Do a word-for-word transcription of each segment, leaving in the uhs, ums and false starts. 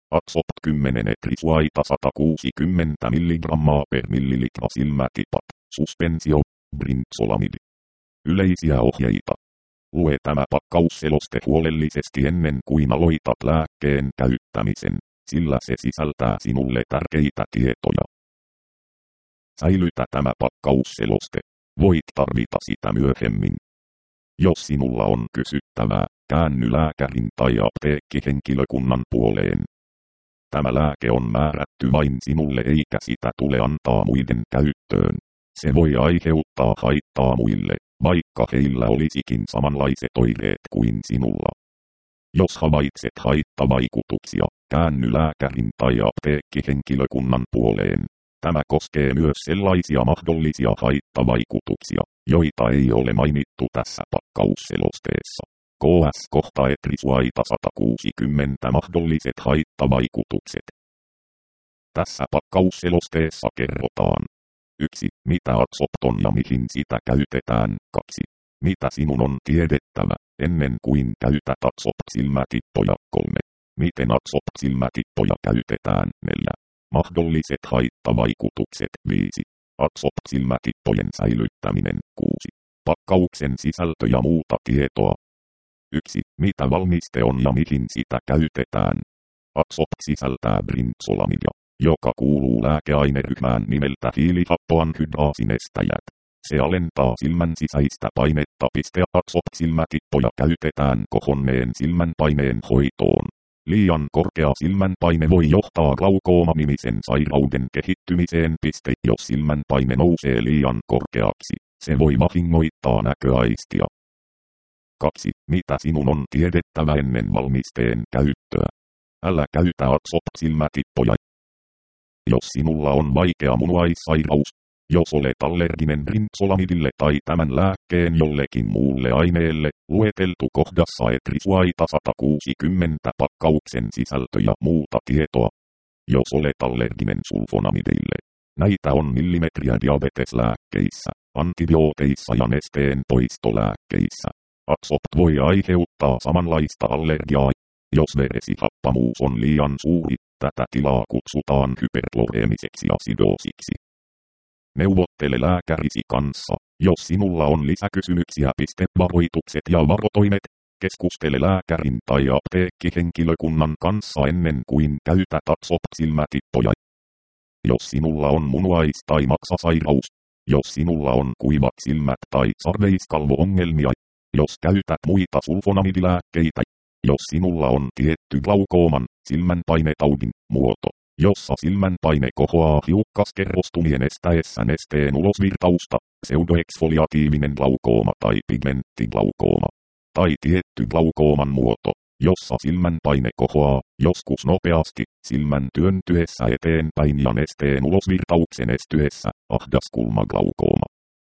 Atsopt kymmenen etrisuaita sata kuusikymmentä milligrammaa per millilitra silmätipat. Suspensio. Brinzolamid. Yleisiä ohjeita. Lue tämä pakkausseloste huolellisesti ennen kuin aloitat lääkkeen käyttämisen, sillä se sisältää sinulle tärkeitä tietoja. Säilytä tämä pakkausseloste. Voit tarvita sitä myöhemmin. Jos sinulla on kysyttävää, käänny lääkärin tai apteekkihenkilökunnan puoleen. Tämä lääke on määrätty vain sinulle eikä sitä tule antaa muiden käyttöön. Se voi aiheuttaa haittaa muille, vaikka heillä olisikin samanlaiset oireet kuin sinulla. Jos havaitset haittavaikutuksia, käänny lääkärin tai apteekkihenkilökunnan puoleen. Tämä koskee myös sellaisia mahdollisia haittavaikutuksia, joita ei ole mainittu tässä pakkausselosteessa. K S kohta etrisuaita sata kuusikymmentä mahdolliset haittavaikutukset. Tässä pakkausselosteessa kerrotaan. yksi. Mitä atsopt on ja mihin sitä käytetään. kaksi. Mitä sinun on tiedettävä, ennen kuin käytät atsopt-silmätippoja. kolme. Miten atsopt-silmätippoja käytetään. neljä. Mahdolliset haittavaikutukset. viisi. Atsopt-silmätippojen säilyttäminen. kuusi. Pakkauksen sisältö ja muuta tietoa. yksi. Mitä valmiste on ja mihin sitä käytetään. Atsopt sisältää brinzolamidia, joka kuuluu lääkeaineryhmään nimeltä hiilihappoanhydraasinestäjät. Se alentaa silmän sisäistä painetta. Atsopt-silmätippoja käytetään kohonneen silmän paineen hoitoon. Liian korkea silmän paine voi johtaa glaukooma-nimisen sairauden kehittymiseen. Jos silmän paine nousee liian korkeaksi, se voi vahingoittaa näköaistia. kaksi. Mitä sinun on tiedettävä ennen valmisteen käyttöä? Älä käytä atsopt-silmätippoja, jos sinulla on vaikea munuaissairaus. Jos olet allerginen brinzolamidille tai tämän lääkkeen jollekin muulle aineelle, lueteltu kohdassa etrisuaita sata kuusikymmentä pakkauksen sisältö ja muuta tietoa. Jos olet allerginen sulfonamideille, näitä on millimetriä diabeteslääkkeissä, antibiooteissa ja nesteen poistolääkkeissä. Atsopt voi aiheuttaa samanlaista allergiaa. Jos veresihappamuus on liian suuri, tätä tilaa kutsutaan hyperkloreemiseksi asidoosiksi. Neuvottele lääkärisi kanssa, jos sinulla on lisäkysymyksiä. Varoitukset ja varotoimet. Keskustele lääkärin tai apteekkihenkilökunnan kanssa ennen kuin käytät atsopt-silmätippoja. Jos sinulla on munuais- tai maksasairaus. Jos sinulla on kuivat silmät tai sarveiskalvo-ongelmia. Jos käytät muita sulfonamidilääkkeitä. Jos sinulla on tietty glaukooman, silmänpainetaudin, muoto, jossa silmänpaine kohoaa hiukkaskerrostumien estäessä nesteen ulosvirtausta, pseudoeksfoliatiivinen glaukooma tai pigmenttiglaukoma. Tai tietty glaukooman muoto, jossa silmänpaine kohoaa, joskus nopeasti, silmän työntyessä eteenpäin ja nesteen ulosvirtauksen estyessä, ahdaskulmaglaukoma.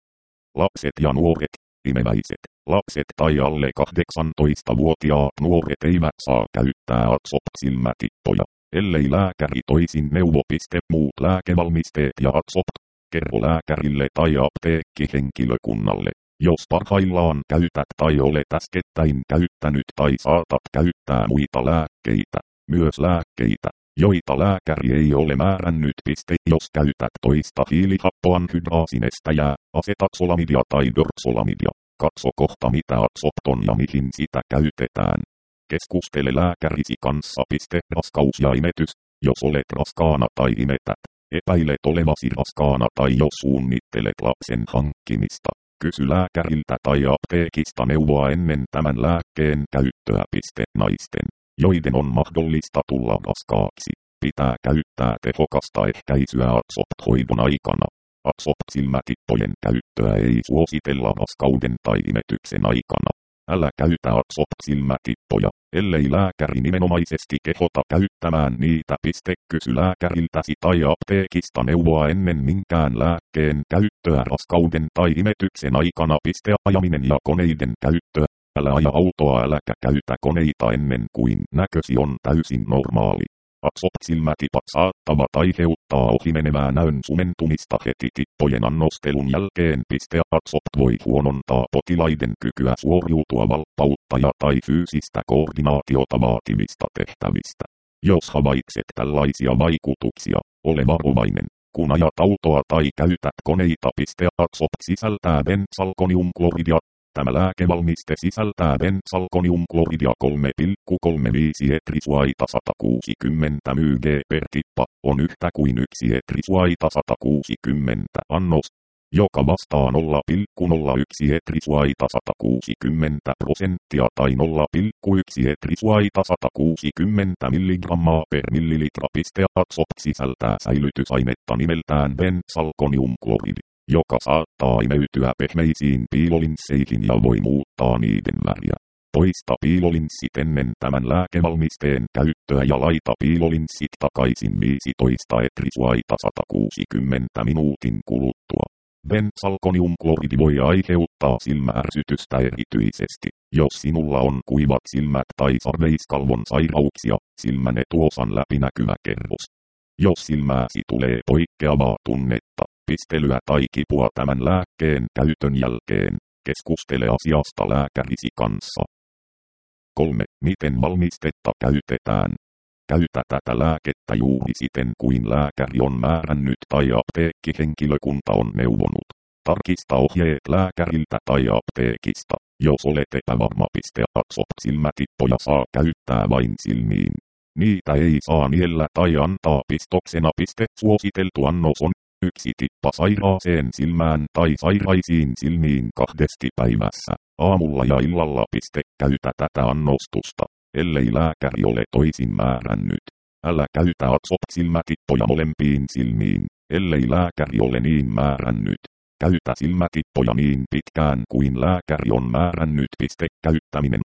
Lapset ja nuoret, imeväiset, lapset tai alle kahdeksantoistavuotiaat nuoret eivät saa käyttää atsopt-silmätippoja, ellei lääkäri toisin neuvo. Muut lääkevalmisteet ja atsopt. Kerro lääkärille tai apteekkihenkilökunnalle, jos parhaillaan käytät tai olet äskettäin käyttänyt tai saatat käyttää muita lääkkeitä, myös lääkkeitä, joita lääkäri ei ole määrännyt. Jos käytät toista hiilihappoanhydraasinestäjää, asetaksolamidia tai dorksolamidia, katso kohta mitä atsopt on ja mihin sitä käytetään. Keskustele lääkärisi kanssa. Raskaus ja imetys. Jos olet raskaana tai imetät, epäilet olevasi raskaana tai jos suunnittelet lapsen hankkimista, kysy lääkäriltä tai apteekista neuvoa ennen tämän lääkkeen käyttöä. Naisten, joiden on mahdollista tulla raskaaksi, pitää käyttää tehokasta ehkäisyä atsopt-hoidon aikana. Atsopt-silmätippojen käyttöä ei suositella raskauden tai imetyksen aikana. Älä käytä atsopt-silmätippoja, ellei lääkäri nimenomaisesti kehota käyttämään niitä. Kysy lääkäriltäsi tai apteekista neuvoa ennen minkään lääkkeen käyttöä raskauden tai imetyksen aikana. Ajaminen ja koneiden käyttöä. Älä aja autoa äläkä käytä koneita ennen kuin näkösi on täysin normaali. Atsopt-silmätipat saattavat aiheuttaa ohimenevää näön sumentumista heti tippojen annostelun jälkeen. Atsopt voi huonontaa potilaiden kykyä suoriutua valppautta ja tai fyysistä koordinaatiota vaativista tehtävistä. Jos havaitset tällaisia vaikutuksia, ole varovainen. Kun ajat autoa tai käytät koneita. Atsop sisältää benzalkoniumkloridia. Tämä lääkevalmiste sisältää benzalkoniumkloridia kolme pilkku kolmekymmentäviisi etrisuaita sata kuusikymmentä mg per tippa, on yhtä kuin yksi etrisuaita sata kuusikymmentä annos, joka vastaa nolla pilkku nolla yksi etrisuaita sata kuusikymmentä prosenttia tai nolla pilkku yksi etrisuaita sata kuusikymmentä milligrammaa per millilitra. Atsop sisältää säilytysainetta nimeltään benzalkoniumkloridi, joka saattaa imeytyä pehmeisiin piilolinsseihin ja voi muuttaa niiden väriä. Poista piilolinssit ennen tämän lääkevalmisteen käyttöä ja laita piilolinssit takaisin viisitoista etrisuaita sata kuusikymmentä minuutin kuluttua. Benzalkoniumkloridi voi aiheuttaa silmäärsytystä erityisesti, jos sinulla on kuivat silmät tai sarveiskalvon sairauksia, silmän etuosan läpinäkyvä kerros. Jos silmääsi tulee poikkeavaa tunnetta, pistelyä tai kipua tämän lääkkeen käytön jälkeen, keskustele asiasta lääkärisi kanssa. kolme. Miten valmistetta käytetään? Käytä tätä lääkettä juuri siten kuin lääkäri on määrännyt tai apteekkihenkilökunta on neuvonut. Tarkista ohjeet lääkäriltä tai apteekista, jos olet epävarma. Atsop silmätippoja saa käyttää vain silmiin. Niitä ei saa niellä tai antaa pistoksena. Suositeltu annos on yksi tippa sairaaseen silmään tai sairaisiin silmiin kahdesti päivässä, aamulla ja illalla. Käytä tätä annostusta, ellei lääkäri ole toisin määrännyt. Älä käytä Atsop-silmätippoja molempiin silmiin, ellei lääkäri ole niin määrännyt. Käytä silmätippoja niin pitkään kuin lääkäri on määrännyt. Käyttäminen.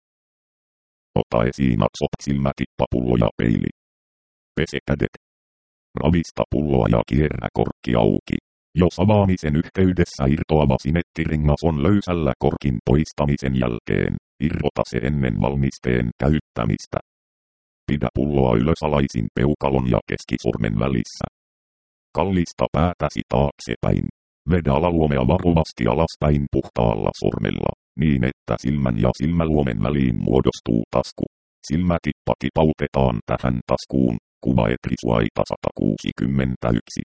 Ota esiin Atsop-silmätippapullo ja peili. Pese kädet. Ravista pulloa ja kierrä korkki auki. Jos avaamisen yhteydessä irtoava simettirengas on löysällä korkin poistamisen jälkeen, irrota se ennen valmisteen käyttämistä. Pidä pulloa ylösalaisin peukalon ja keskisormen välissä. Kallista päätäsi taaksepäin. Vedä alaluomea varovasti alaspäin puhtaalla sormella, niin että silmän ja silmäluomen väliin muodostuu tasku. Silmätippa tipautetaan tähän taskuun. Kuva etrisuaita sata kuusikymmentäyksi.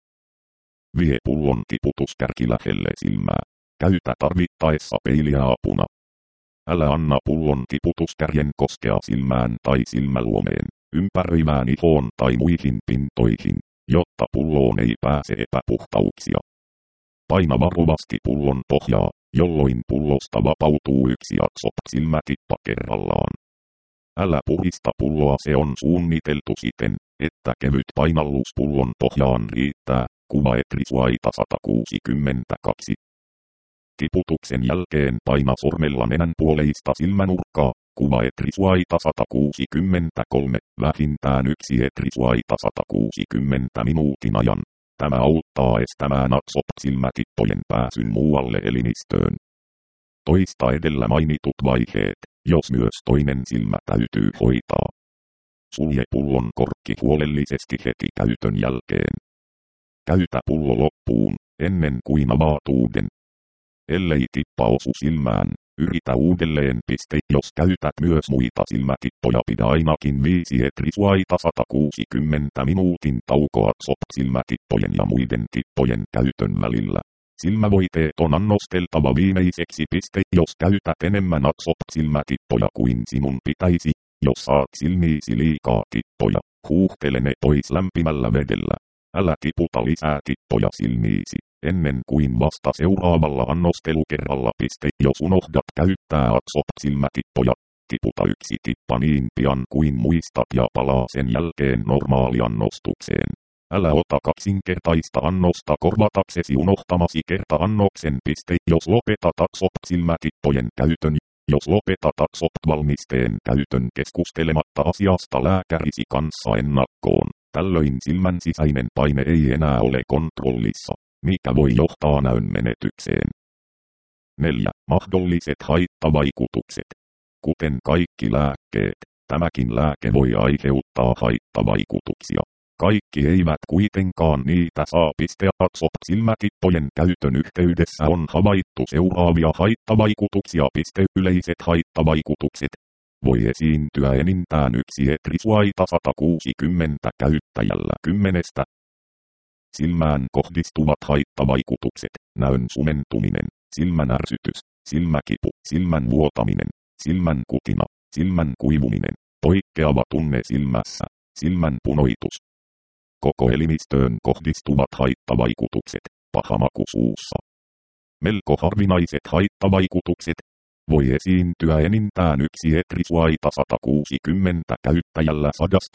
Vie pullon tiputuskärki lähelle silmää. Käytä tarvittaessa peiliä apuna. Älä anna pullon tiputuskärjen koskea silmään tai silmäluomeen, ympäröivään ihoon tai muihin pintoihin, jotta pulloon ei pääse epäpuhtauksia. Paina varovasti pullon pohjaa, jolloin pullosta vapautuu yksi Atsop-silmätippa kerrallaan. Älä purista pulloa, se on suunniteltu siten, että kevyt painallus pullon pohjaan riittää. Kuva etrisuaita sata kuusikymmentäkaksi. Tiputuksen jälkeen paina sormella nenän puoleista silmänurkkaa. Kuva etrisuaita sata kuusikymmentäkolme. Vähintään yksi etrisuaita sata kuusikymmentä minuutin ajan. Tämä auttaa estämään Atsop-silmätippojen pääsyn muualle elimistöön. Toista edellä mainitut vaiheet, jos myös toinen silmä täytyy hoitaa. Sulje pullon korkki huolellisesti heti käytön jälkeen. Käytä pullo loppuun, ennen kuin avaat uuden. Ellei tippa osu silmään, yritä uudelleen. Jos käytät myös muita silmätippoja, pidä ainakin viisi etrisuaita sata kuusikymmentä minuutin taukoa Atsop-silmätippojen ja muiden tippojen käytön välillä. Silmävoiteet on annosteltava viimeiseksi. Jos käytät enemmän Atsop-silmätippoja kuin sinun pitäisi, jos saat silmiisi liikaa tippoja, huuhtele ne pois lämpimällä vedellä. Älä tiputa lisää tippoja silmiisi, ennen kuin vasta seuraavalla annostelukerralla. Jos unohdat käyttää Atsop-silmätippoja, tiputa yksi tippa niin pian kuin muistat ja palaa sen jälkeen normaaliannostukseen. Älä ota kaksinkertaista annosta korvataksesi unohtamasi kerta-annoksen. Jos lopetat Atsop-silmätippojen käytön, jos lopetat Atsop-valmisteen käytön keskustelematta asiasta lääkärisi kanssa ennakkoon, tällöin silmän sisäinen paine ei enää ole kontrollissa, mikä voi johtaa näön menetykseen. neljä. Mahdolliset haittavaikutukset. Kuten kaikki lääkkeet, tämäkin lääke voi aiheuttaa haittavaikutuksia. Kaikki eivät kuitenkaan niitä saa. Atsop-silmätippojen käytön yhteydessä on havaittu seuraavia haittavaikutuksia. Yleiset haittavaikutukset. voi esiintyä enintään yksi etrisuaita sata kuusikymmentä käyttäjällä kymmenestä. Silmään kohdistuvat haittavaikutukset, näön sumentuminen, silmän ärsytys, silmäkipu, silmän vuotaminen, silmän kutina, silmän kuivuminen, poikkeava tunne silmässä, silmän punoitus. Koko elimistöön kohdistuvat haittavaikutukset, paha maku suussa. Melko harvinaiset haittavaikutukset. Voi esiintyä enintään yksi etrisuaita sata kuusikymmentä käyttäjällä sadasta.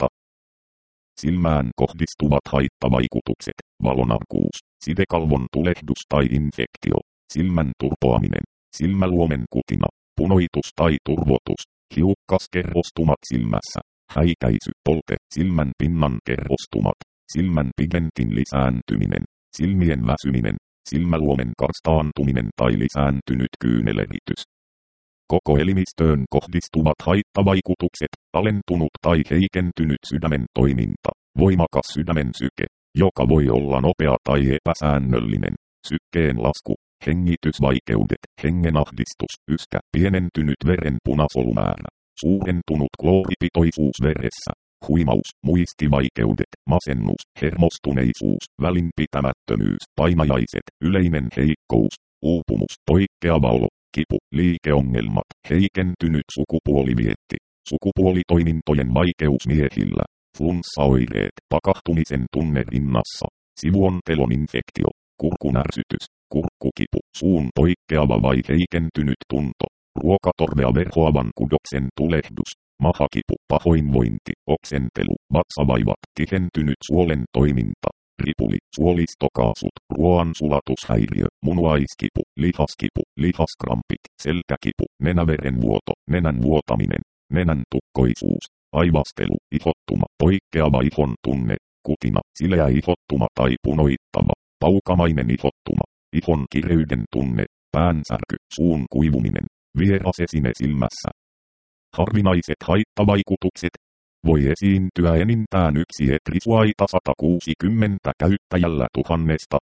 Silmään kohdistuvat haittavaikutukset, valonarkuus, sidekalvon tulehdus tai infektio, silmän turpoaminen, silmäluomen kutina, punoitus tai turvotus, hiukkaskerrostumat silmässä, häikäisy, polte, silmän pinnan kerrostumat, silmän pigmentin lisääntyminen, silmien väsyminen, silmäluomen karstaantuminen tai lisääntynyt kyyneleritys. Koko elimistöön kohdistuvat haittavaikutukset, alentunut tai heikentynyt sydämen toiminta, voimakas sydämen syke, joka voi olla nopea tai epäsäännöllinen, sykkeen lasku, hengitysvaikeudet, hengenahdistus, yskä, pienentynyt veren punasolumäärä, suurentunut klooripitoisuus veressä, huimaus, muistivaikeudet, masennus, hermostuneisuus, välinpitämättömyys, painajaiset, yleinen heikkous, uupumus, poikkeava olo, kipu, liikeongelmat, heikentynyt sukupuolivietti, sukupuolitoimintojen vaikeus miehillä, flunssaoireet, pakahtumisen tunne rinnassa, sivuontelon infektio, kurkun ärsytys, kurkkukipu, suun poikkeava vai heikentynyt tunto, ruokatorvea verhoavan kudoksen tulehdus, mahakipu, pahoinvointi, oksentelu, vatsavaivat, tihentynyt suolen toiminta, ripuli, suolistokaasut, ruoansulatushäiriö, munuaiskipu, lihaskipu, lihaskrampit, selkäkipu, nenäverenvuoto, nenän vuotaminen, nenän tukkoisuus, aivastelu, ihottuma, poikkeava ihon tunne, kutina, sileä ihottuma tai punoittava, paukamainen ihottuma, ihon kireyden tunne, päänsärky, suun kuivuminen, vieras esine silmässä. Harvinaiset haittavaikutukset. Voi esiintyä enintään yksi etrisuaita sata kuusikymmentä käyttäjällä tuhannesta.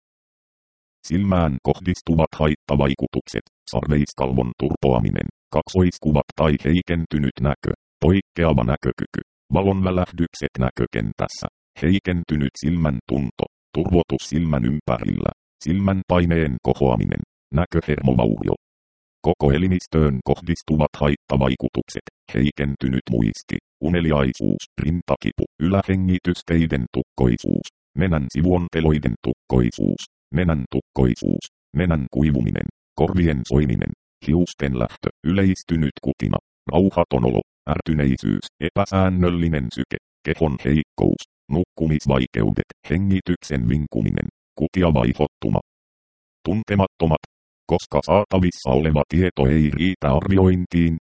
Silmään kohdistuvat haittavaikutukset, sarveiskalvon turpoaminen, kaksoiskuvat tai heikentynyt näkö, poikkeava näkökyky, valonvälähdykset näkökentässä, heikentynyt silmän tunto, turvotus silmän ympärillä, silmän paineen kohoaminen, näköhermovaurio. Koko elimistöön kohdistuvat haittavaikutukset, heikentynyt muisti, uneliaisuus, rintakipu, ylähengitysteiden tukkoisuus, nenän sivuonteloiden tukkoisuus, nenän tukkoisuus, nenän kuivuminen, korvien soiminen, hiusten lähtö, yleistynyt kutina, rauhaton olo, ärtyneisyys, epäsäännöllinen syke, kehon heikkous, nukkumisvaikeudet, hengityksen vinkuminen, kutiava ihottuma. Tuntemattomat. Koska saatavissa oleva tieto ei riitä arviointiin.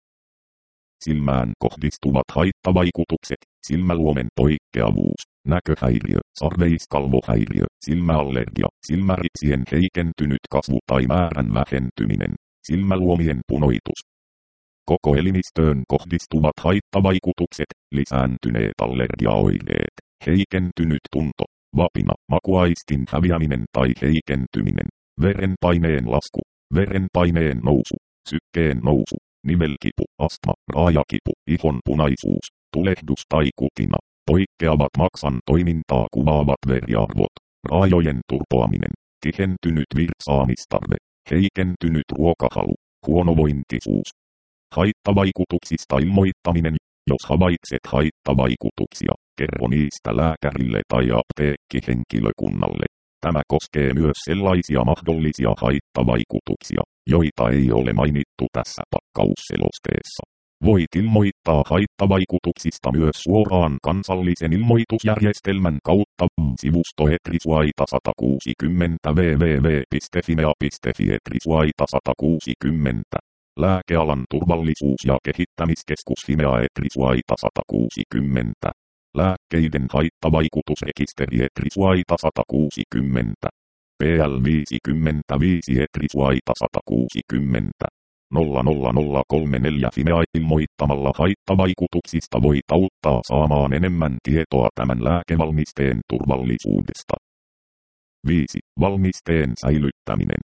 Silmään kohdistuvat haittavaikutukset, silmäluomen poikkeavuus, näköhäiriö, sarveiskalvohäiriö, silmäallergia, silmäripsien heikentynyt kasvu tai määrän vähentyminen, silmäluomien punoitus. Koko elimistöön kohdistuvat haittavaikutukset, lisääntyneet allergiaoireet, heikentynyt tunto, vapina, makuaistin häviäminen tai heikentyminen. Verenpaineen lasku, verenpaineen nousu, sykkeen nousu, nivelkipu, astma, raajakipu, ihon punaisuus, tulehdus tai kutina, poikkeavat maksan toimintaa kuvaavat veriarvot, raajojen turpoaminen, tihentynyt virtsaamistarve, heikentynyt ruokahalu, huonovointisuus. Haittavaikutuksista ilmoittaminen. Jos havaitset haittavaikutuksia, kerro niistä lääkärille tai apteekkihenkilökunnalle. Tämä koskee myös sellaisia mahdollisia haittavaikutuksia, joita ei ole mainittu tässä pakkausselosteessa. Voit ilmoittaa haittavaikutuksista myös suoraan kansallisen ilmoitusjärjestelmän kautta sivusto etrisuaita sata kuusikymmentä www piste fimea piste fi etrisuaita sata kuusikymmentä. Lääkealan turvallisuus- ja kehittämiskeskus Fimea etrisuaita sata kuusikymmentä. Lääkkeiden haittavaikutusrekisteri etrisuaita sata kuusikymmentä. P L viisikymmentäviisi etrisuaita sata kuusikymmentä. nolla nolla nolla kolme neljä Fimea ilmoittamalla haittavaikutuksista voit auttaa saamaan enemmän tietoa tämän lääkevalmisteen turvallisuudesta. viisi. Valmisteen säilyttäminen.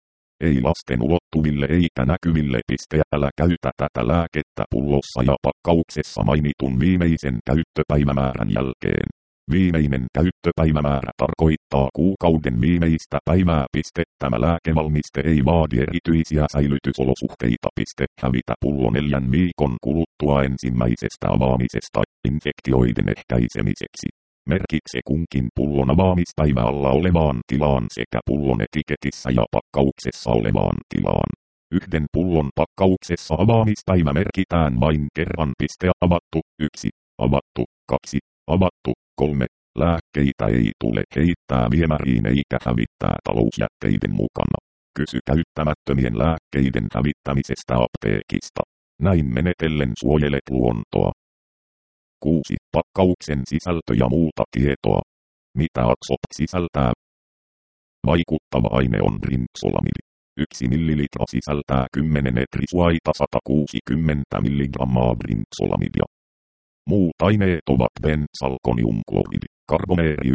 ei lasten ulottuville eikä näkyville. Älä käytä tätä lääkettä pullossa ja pakkauksessa mainitun viimeisen käyttöpäivämäärän jälkeen. Viimeinen käyttöpäivämäärä tarkoittaa kuukauden viimeistä päivää. Tämä lääkevalmiste ei vaadi erityisiä säilytysolosuhteita. Hävitä pullo neljän viikon kuluttua ensimmäisestä avaamisesta infektioiden ehkäisemiseksi. Merkitse kunkin pullon avaamispäivä alla olevaan tilaan sekä pullon etiketissä ja pakkauksessa olevaan tilaan. Yhden pullon pakkauksessa avaamispäivä merkitään vain kerran. Avattu, yksi, avattu, kaksi, avattu, kolme. Lääkkeitä ei tule heittää viemäriin eikä hävittää talousjätteiden mukana. Kysy käyttämättömien lääkkeiden hävittämisestä apteekista. Näin menetellen suojelet luontoa. kuusi. Pakkauksen sisältö ja muuta tietoa. Mitä Axopt sisältää? Vaikuttava aine on brinzolamidi. yksi millilitra sisältää kymmenen etrisuaita sata kuusikymmentä milligrammaa brinzolamidia. Muut aineet ovat benzalkoniumkloridi, karboneeri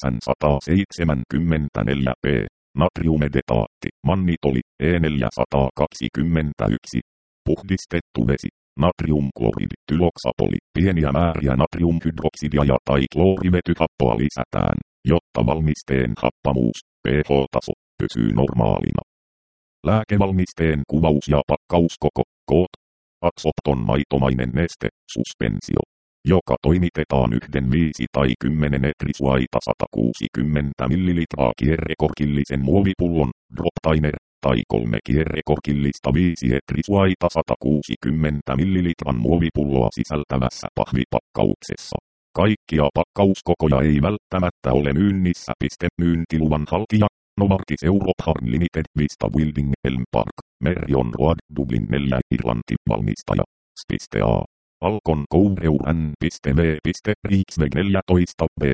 yhdeksänsataaseitsemänkymmentäneljä p, natriumedetaatti, mannitoli E neljäsataakaksikymmentäyksi, puhdistettu vesi, natriumkloridi, tyloksapoli, pieniä määriä natriumhydroksidia ja tai kloorivetyhappoa lisätään, jotta valmisteen happamuus, pH-taso, pysyy normaalina. Lääkevalmisteen kuvaus ja pakkauskoko, koot. Axopt on maitomainen neste, suspensio, joka toimitetaan yhden viisi tai kymmenen etrisuaita sata kuusikymmentä millilitraa kierrekorkillisen muovipullon, droptainer, tai kolme kierrekorkillista viisi etrisuaita sata kuusikymmentä millilitran muovipulloa sisältävässä pahvipakkauksessa. Kaikkia pakkauskokoja ei välttämättä ole myynnissä. Myyntiluvan haltija, Novartis Europe Harm Limited, Vista Wilding Elm Park, Merion Road, Dublin neljä, Irlanti, valmistaja, S.A. Alkon Coureur N.V. Riksväg neljätoista B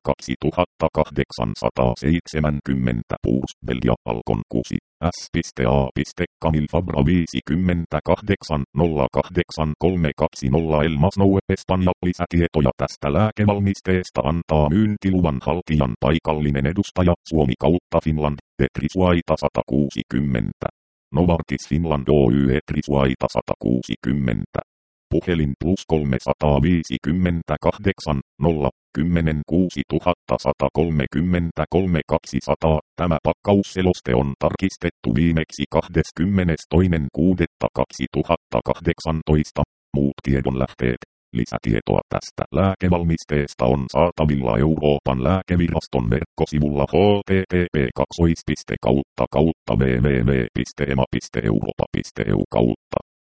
kaksituhattakahdeksansataaseitsemänkymmentä Puurs, Belgia, Alkon kuusi, S.A. Camille Fabra viisikymmentäkahdeksan nolla kahdeksan kolme kaksikymmentä Elmas Noue, Espanja. Lisätietoja tästä lääkevalmisteesta antaa myyntiluvan haltijan paikallinen edustaja Suomi kautta Finland, etrisuaita sata kuusikymmentä. Novartis Finland Oy etrisuaita sata kuusikymmentä. Puhelin plus kolmesataaviisikymmentäkahdeksan nolla kymmenen kuusituhattasata kolmekymmentäkolme kaksisataa. Tämä pakkausseloste on tarkistettu viimeksi kahdeskymmenestoinen kuudetta kaksituhattakahdeksantoista. Muut tiedonlähteet. Lisätietoa tästä lääkevalmisteesta on saatavilla Euroopan lääkeviraston verkkosivulla h t t p kaksi piste kautta kautta w w w piste e m a piste europa piste e u kautta